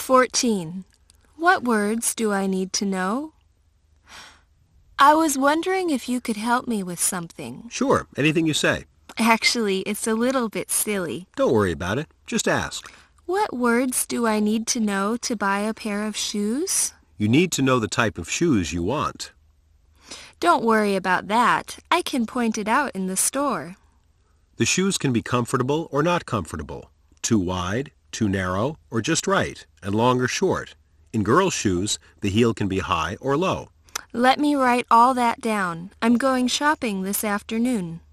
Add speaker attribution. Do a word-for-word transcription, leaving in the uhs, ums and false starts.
Speaker 1: fourteen. What words do I need to know? I was wondering if you could help me with something.
Speaker 2: Sure, anything you say.
Speaker 1: Actually, it's a little bit silly.
Speaker 2: Don't worry about it. Just ask.
Speaker 1: What words do I need to know to buy a pair of shoes?
Speaker 2: You need to know the type of shoes you want.
Speaker 1: Don't worry about that. I can point it out in the store.
Speaker 2: The shoes can be comfortable or not comfortable, too wide, too narrow, or just right, and long or short. In girls' shoes, the heel can be high or low.
Speaker 1: Let me write all that down. I'm going shopping this afternoon.